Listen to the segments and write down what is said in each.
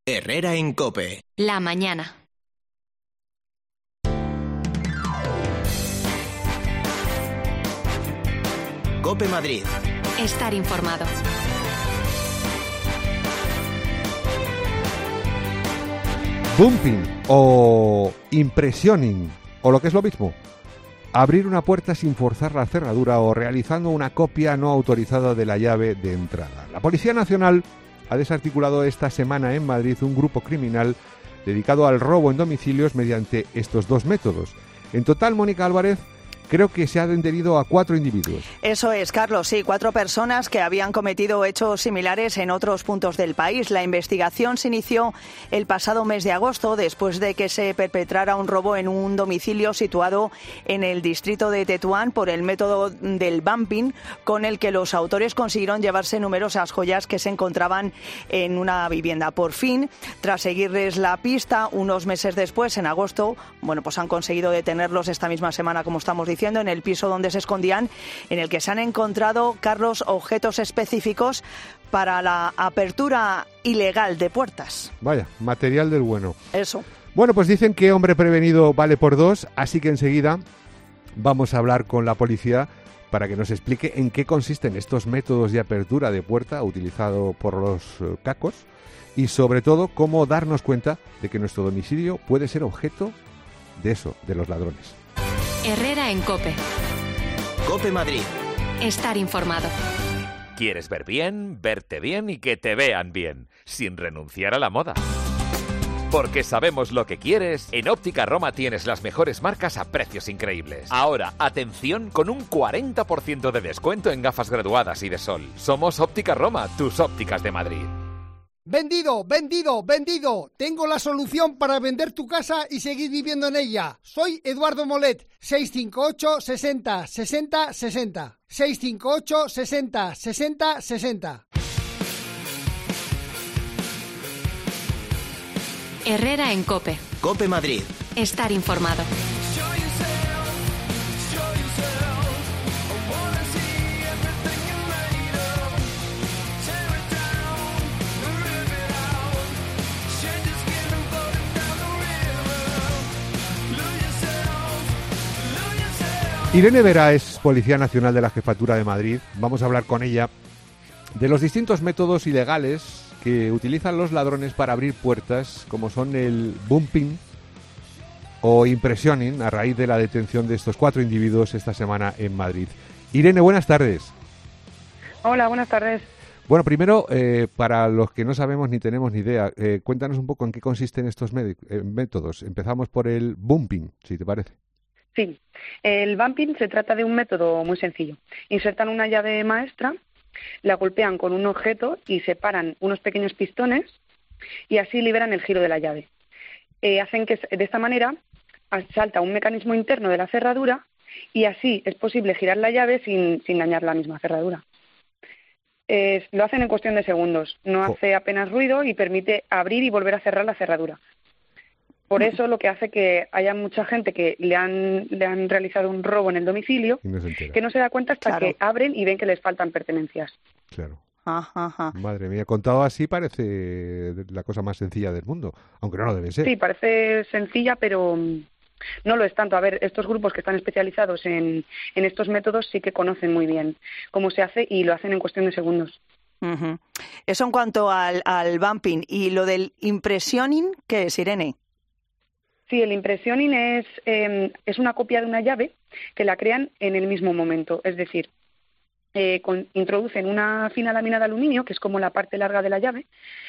Herrera en COPE. La mañana. COPE Madrid. Estar informado. Bumping o impressioning, o lo que es lo mismo, abrir una puerta sin forzar la cerradura o realizando una copia no autorizada de la llave de entrada. La Policía Nacional ha desarticulado esta semana en Madrid un grupo criminal dedicado al robo en domicilios mediante estos dos métodos. En total, Mónica Álvarez, creo que se ha detenido a 4 individuos. Eso es, Carlos, sí, 4 personas que habían cometido hechos similares en otros puntos del país. La investigación se inició el pasado mes de agosto, después de que se perpetrara un robo en un domicilio situado en el distrito de Tetuán por el método del bumping, con el que los autores consiguieron llevarse numerosas joyas que se encontraban en una vivienda. Por fin, tras seguirles la pista, unos meses después, en agosto, pues han conseguido detenerlos esta misma semana, como estamos diciendo, en el piso donde se escondían, en el que se han encontrado, Carlos, objetos específicos para la apertura ilegal de puertas. Vaya, material del bueno. Eso. Bueno, pues dicen que hombre prevenido vale por 2, así que enseguida vamos a hablar con la policía para que nos explique en qué consisten estos métodos de apertura de puerta utilizado por los cacos y sobre todo cómo darnos cuenta de que nuestro domicilio puede ser objeto de eso, de los ladrones. Herrera en COPE. COPE Madrid. Estar informado. ¿Quieres ver bien, verte bien y que te vean bien, sin renunciar a la moda? Porque sabemos lo que quieres, en Óptica Roma tienes las mejores marcas a precios increíbles. Ahora, atención, con un 40% de descuento en gafas graduadas y de sol. Somos Óptica Roma, tus ópticas de Madrid. ¡Vendido, vendido, vendido! Tengo la solución para vender tu casa y seguir viviendo en ella. Soy Eduardo Molet, 658 60 60 60. 658 60 60 60. Herrera en COPE. COPE Madrid. Estar informado. Irene Vera es Policía Nacional de la Jefatura de Madrid. Vamos a hablar con ella de los distintos métodos ilegales que utilizan los ladrones para abrir puertas, como son el bumping o impressioning, a raíz de la detención de estos 4 individuos esta semana en Madrid. Irene, buenas tardes. Hola, buenas tardes. Bueno, primero, para los que no sabemos ni tenemos ni idea, cuéntanos un poco en qué consisten estos métodos. Empezamos por el bumping, si te parece. Sí, el bumping se trata de un método muy sencillo. Insertan una llave maestra, la golpean con un objeto y separan unos pequeños pistones y así liberan el giro de la llave. Hacen que de esta manera salta un mecanismo interno de la cerradura y así es posible girar la llave sin dañar la misma cerradura. Lo hacen en cuestión de segundos, no hace apenas ruido y permite abrir y volver a cerrar la cerradura. Por eso lo que hace que haya mucha gente que le han realizado un robo en el domicilio, que no se da cuenta hasta que abren y ven que les faltan pertenencias. Claro. Ajá. Madre mía, contado así parece la cosa más sencilla del mundo, aunque no lo debe ser. Sí, parece sencilla, pero no lo es tanto. A ver, estos grupos que están especializados en estos métodos sí que conocen muy bien cómo se hace y lo hacen en cuestión de segundos. Uh-huh. Eso en cuanto al bumping. ¿Y lo del impressioning, qué es, Irene? Sí, el impressioning es una copia de una llave que la crean en el mismo momento. Es decir, introducen una fina lámina de aluminio, que es como la parte larga de la llave,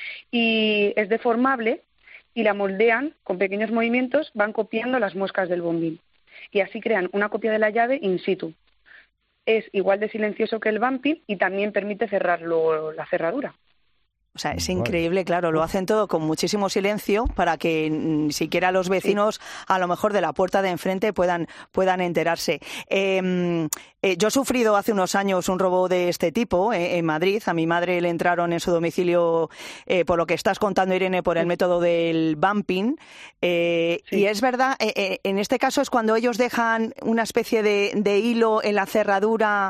y es deformable y la moldean con pequeños movimientos, van copiando las muescas del bombín. Y así crean una copia de la llave in situ. Es igual de silencioso que el bumping y también permite cerrar la cerradura. O sea, es increíble, claro, lo hacen todo con muchísimo silencio para que ni siquiera los vecinos, a lo mejor de la puerta de enfrente, puedan enterarse. Yo he sufrido hace unos años un robo de este tipo en Madrid. A mi madre le entraron en su domicilio, por lo que estás contando, Irene, por el método del bumping. Y es verdad, en este caso es cuando ellos dejan una especie de hilo en la cerradura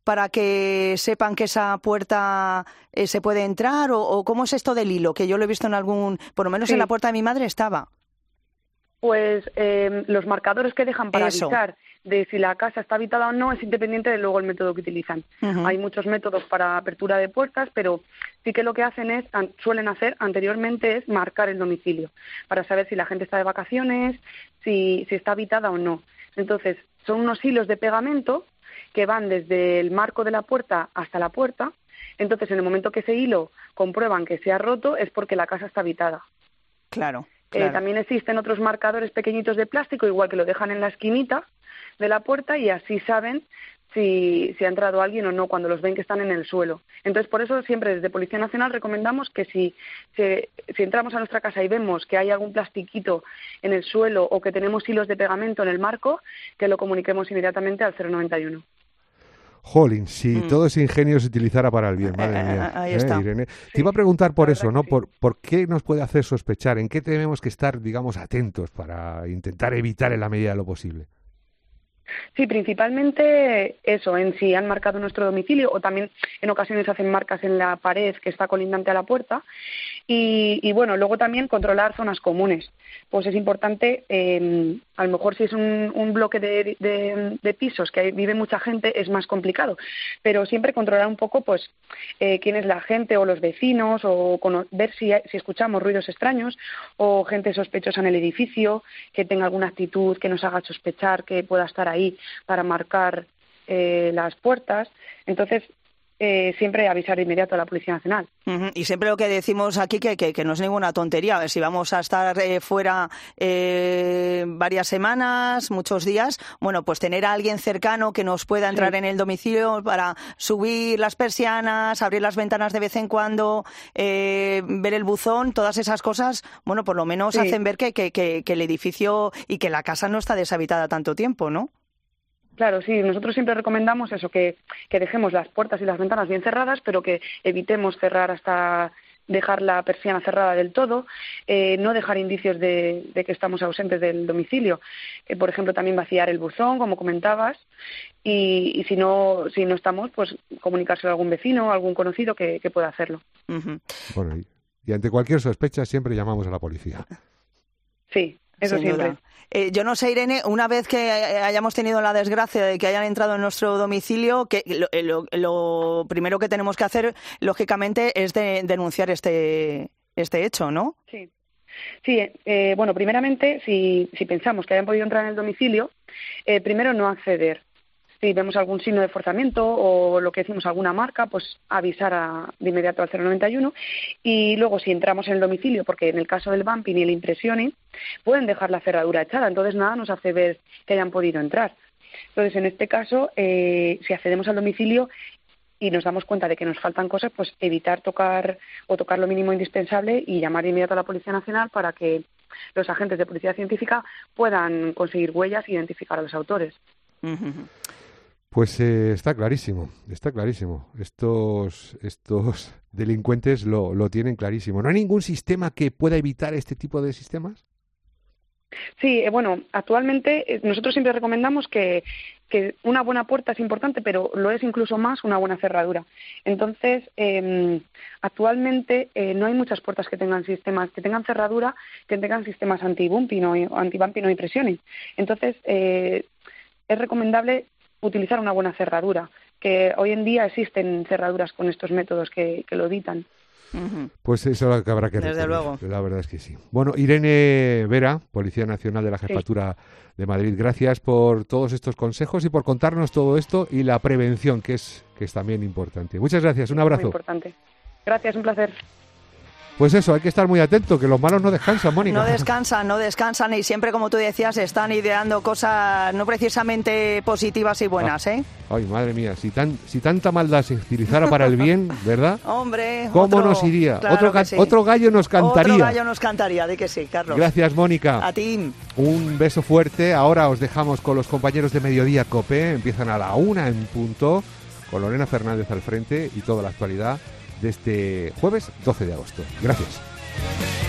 para que sepan que esa puerta se puede entrar? ¿O cómo es esto del hilo? Que yo lo he visto en por lo menos en la puerta de mi madre estaba. Pues los marcadores que dejan para avisar de si la casa está habitada o no es independiente de luego el método que utilizan. Uh-huh. Hay muchos métodos para apertura de puertas, pero sí que lo que suelen hacer anteriormente es marcar el domicilio para saber si la gente está de vacaciones, si está habitada o no. Entonces, son unos hilos de pegamento que van desde el marco de la puerta hasta la puerta. Entonces, en el momento que ese hilo comprueban que se ha roto es porque la casa está habitada. Claro. También existen otros marcadores pequeñitos de plástico, igual que lo dejan en la esquinita de la puerta y así saben si ha entrado alguien o no cuando los ven que están en el suelo. Entonces, por eso siempre desde Policía Nacional recomendamos que si entramos a nuestra casa y vemos que hay algún plastiquito en el suelo o que tenemos hilos de pegamento en el marco, que lo comuniquemos inmediatamente al 091. Jolín, si todo ese ingenio se utilizara para el bien, madre mía. Ahí está. Irene. Te iba a preguntar por eso, ¿no? Sí. ¿Por qué nos puede hacer sospechar? ¿En qué tenemos que estar, digamos, atentos para intentar evitar en la medida de lo posible? Sí, principalmente eso, en si han marcado nuestro domicilio o también en ocasiones hacen marcas en la pared que está colindante a la puerta y bueno, luego también controlar zonas comunes. Pues es importante, a lo mejor si es un bloque de pisos que vive mucha gente es más complicado, pero siempre controlar un poco pues quién es la gente o los vecinos o ver si escuchamos ruidos extraños o gente sospechosa en el edificio que tenga alguna actitud que nos haga sospechar que pueda estar ahí para marcar las puertas. Entonces, siempre avisar de inmediato a la Policía Nacional. Uh-huh. Y siempre lo que decimos aquí que no es ninguna tontería. Si vamos a estar fuera varias semanas, muchos días, bueno, pues tener a alguien cercano que nos pueda entrar en el domicilio para subir las persianas, abrir las ventanas de vez en cuando, ver el buzón, todas esas cosas, bueno, por lo menos hacen ver que el edificio y que la casa no está deshabitada tanto tiempo, ¿no? Claro, sí, nosotros siempre recomendamos eso, que dejemos las puertas y las ventanas bien cerradas, pero que evitemos cerrar hasta dejar la persiana cerrada del todo, no dejar indicios de que estamos ausentes del domicilio. Por ejemplo, también vaciar el buzón, como comentabas, y si no estamos, pues comunicárselo a algún vecino o algún conocido que pueda hacerlo. Uh-huh. Bueno, y ante cualquier sospecha siempre llamamos a la policía. Sí. Eso sin siempre. Duda. Yo no sé, Irene, una vez que hayamos tenido la desgracia de que hayan entrado en nuestro domicilio, que lo primero que tenemos que hacer, lógicamente, es denunciar este hecho, ¿no? Sí. Sí, bueno, primeramente, si pensamos que hayan podido entrar en el domicilio, primero no acceder. Si vemos algún signo de forzamiento o lo que decimos, alguna marca, pues avisar de inmediato al 091. Y luego, si entramos en el domicilio, porque en el caso del bumping y el impressioning, pueden dejar la cerradura echada, entonces nada nos hace ver que hayan podido entrar. Entonces, en este caso, si accedemos al domicilio y nos damos cuenta de que nos faltan cosas, pues evitar tocar lo mínimo indispensable y llamar de inmediato a la Policía Nacional para que los agentes de policía científica puedan conseguir huellas e identificar a los autores. Uh-huh. Pues está clarísimo. Estos delincuentes lo tienen clarísimo. ¿No hay ningún sistema que pueda evitar este tipo de sistemas? Sí, bueno, actualmente nosotros siempre recomendamos que una buena puerta es importante, pero lo es incluso más una buena cerradura. Entonces, actualmente no hay muchas puertas que tengan cerradura, que tengan sistemas anti-bumping o impressioning. Entonces, es recomendable utilizar una buena cerradura, que hoy en día existen cerraduras con estos métodos que lo evitan. Uh-huh. Pues eso es lo que habrá que recurrir. Desde luego. La verdad es que sí. Bueno, Irene Vera, Policía Nacional de la Jefatura de Madrid, gracias por todos estos consejos y por contarnos todo esto y la prevención, que es también importante. Muchas gracias, un abrazo. Muy importante. Gracias, un placer. Pues eso, hay que estar muy atento, que los malos no descansan, Mónica. No descansan y siempre, como tú decías, están ideando cosas no precisamente positivas y buenas, ¿eh? Ay, madre mía, si tanta maldad se utilizara para el bien, ¿verdad? Hombre, ¿cómo nos iría? Claro Otro gallo nos cantaría. Otro gallo nos cantaría, di que sí, Carlos. Gracias, Mónica. A ti. Un beso fuerte. Ahora os dejamos con los compañeros de Mediodía COPE. Empiezan a la 1 en punto, con Lorena Fernández al frente y toda la actualidad de este jueves 12 de agosto. Gracias.